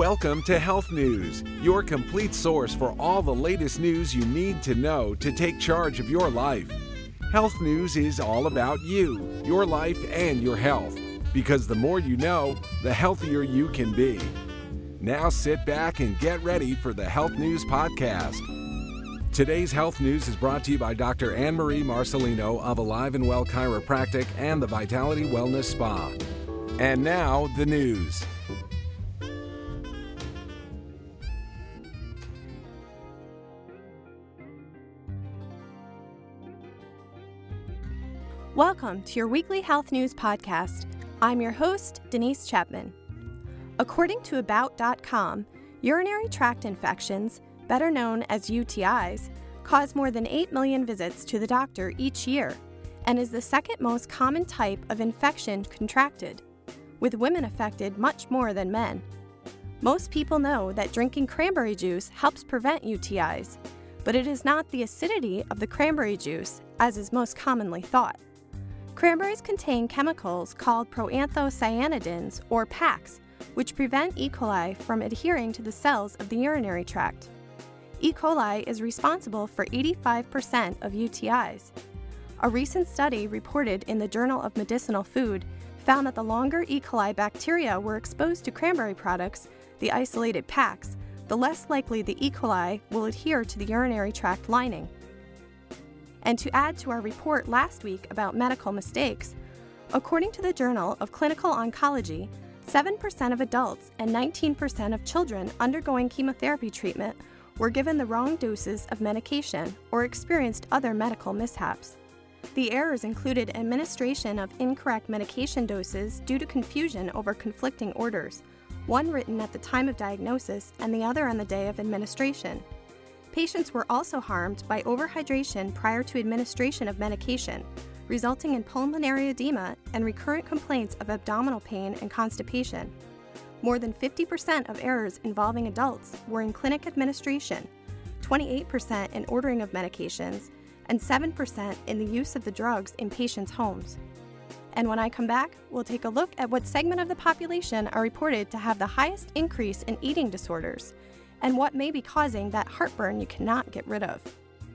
Welcome to Health News, your complete source for all the latest news you need to know to take charge of your life. Health News is all about you, your life, and your health. Because the more you know, the healthier you can be. Now sit back and get ready for the Health News Podcast. Today's Health News is brought to you by Dr. Anne-Marie Marcelino of Alive and Well Chiropractic and the Vitality Wellness Spa. And now, the news. Welcome to your weekly health news podcast. I'm your host, Denise Chapman. According to About.com, urinary tract infections, better known as UTIs, cause more than 8 million visits to the doctor each year and is the second most common type of infection contracted, with women affected much more than men. Most people know that drinking cranberry juice helps prevent UTIs, but it is not the acidity of the cranberry juice, as is most commonly thought. Cranberries contain chemicals called proanthocyanidins, or PACs, which prevent E. coli from adhering to the cells of the urinary tract. E. coli is responsible for 85% of UTIs. A recent study reported in the Journal of Medicinal Food found that the longer E. coli bacteria were exposed to cranberry products, the isolated PACs, the less likely the E. coli will adhere to the urinary tract lining. And to add to our report last week about medical mistakes, according to the Journal of Clinical Oncology, 7% of adults and 19% of children undergoing chemotherapy treatment were given the wrong doses of medication or experienced other medical mishaps. The errors included administration of incorrect medication doses due to confusion over conflicting orders, one written at the time of diagnosis and the other on the day of administration. Patients were also harmed by overhydration prior to administration of medication, resulting in pulmonary edema and recurrent complaints of abdominal pain and constipation. More than 50% of errors involving adults were in clinic administration, 28% in ordering of medications, and 7% in the use of the drugs in patients' homes. And when I come back, we'll take a look at what segment of the population are reported to have the highest increase in eating disorders, and what may be causing that heartburn you cannot get rid of.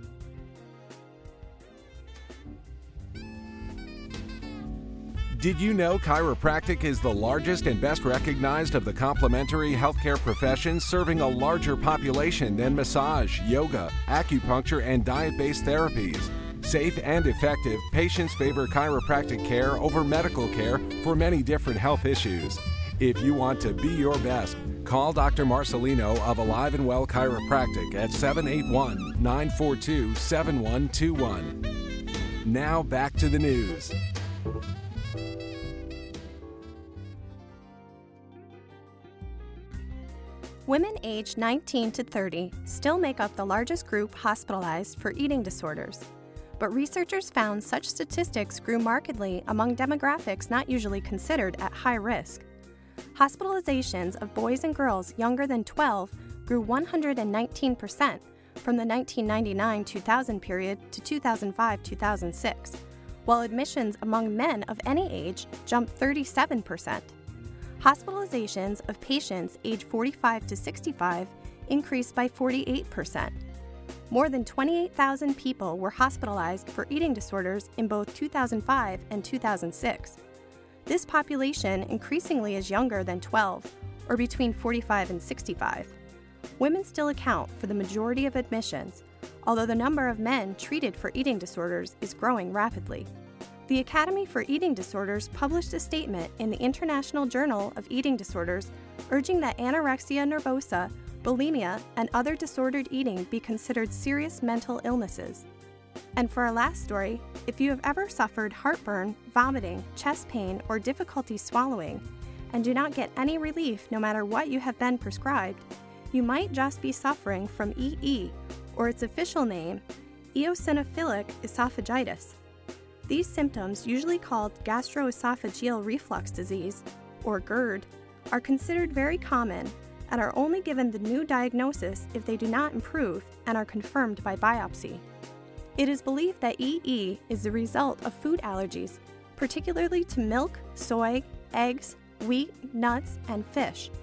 Did you know chiropractic is the largest and best recognized of the complementary healthcare professions, serving a larger population than massage, yoga, acupuncture, and diet-based therapies? Safe and effective, patients favor chiropractic care over medical care for many different health issues. If you want to be your best, call Dr. Marcelino of Alive and Well Chiropractic at 781-942-7121. Now back to the news. Women aged 19 to 30 still make up the largest group hospitalized for eating disorders, but researchers found such statistics grew markedly among demographics not usually considered at high risk. Hospitalizations of boys and girls younger than 12 grew 119% from the 1999-2000 period to 2005-2006, while admissions among men of any age jumped 37%. Hospitalizations of patients aged 45 to 65 increased by 48%. More than 28,000 people were hospitalized for eating disorders in both 2005 and 2006. This population increasingly is younger than 12, or between 45 and 65. Women still account for the majority of admissions, although the number of men treated for eating disorders is growing rapidly. The Academy for Eating Disorders published a statement in the International Journal of Eating Disorders urging that anorexia nervosa, bulimia, and other disordered eating be considered serious mental illnesses. And for our last story, if you have ever suffered heartburn, vomiting, chest pain, or difficulty swallowing, and do not get any relief no matter what you have been prescribed, you might just be suffering from EE, or its official name, eosinophilic esophagitis. These symptoms, usually called gastroesophageal reflux disease, or GERD, are considered very common and are only given the new diagnosis if they do not improve and are confirmed by biopsy. It is believed that EE is the result of food allergies, particularly to milk, soy, eggs, wheat, nuts, and fish.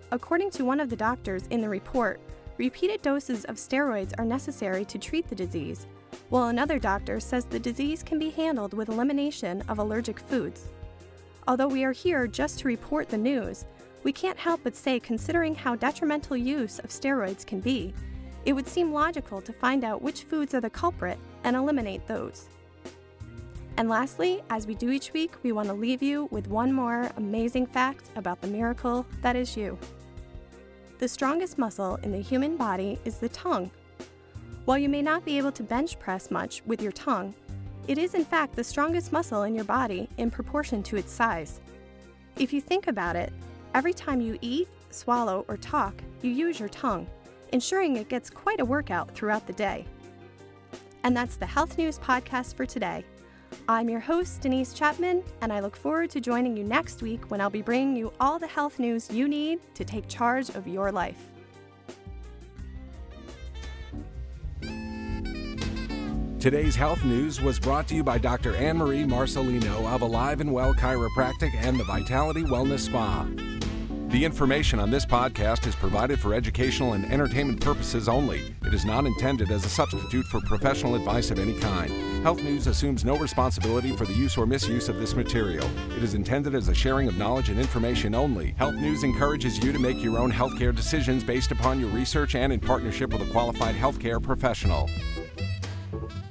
According to one of the doctors in the report, repeated doses of steroids are necessary to treat the disease, while another doctor says the disease can be handled with elimination of allergic foods. Although we are here just to report the news, we can't help but say, considering how detrimental use of steroids can be, it would seem logical to find out which foods are the culprit and eliminate those. And lastly, as we do each week, we want to leave you with one more amazing fact about the miracle that is you. The strongest muscle in the human body is the tongue. While you may not be able to bench press much with your tongue, it is in fact the strongest muscle in your body in proportion to its size. If you think about it, every time you eat, swallow, or talk, you use your tongue, ensuring it gets quite a workout throughout the day. And that's the Health News Podcast for today. I'm your host, Denise Chapman, and I look forward to joining you next week when I'll be bringing you all the health news you need to take charge of your life. Today's health news was brought to you by Dr. Anne-Marie Marcelino of Alive and Well Chiropractic and the Vitality Wellness Spa. The information on this podcast is provided for educational and entertainment purposes only. It is not intended as a substitute for professional advice of any kind. Health News assumes no responsibility for the use or misuse of this material. It is intended as a sharing of knowledge and information only. Health News encourages you to make your own healthcare decisions based upon your research and in partnership with a qualified healthcare professional.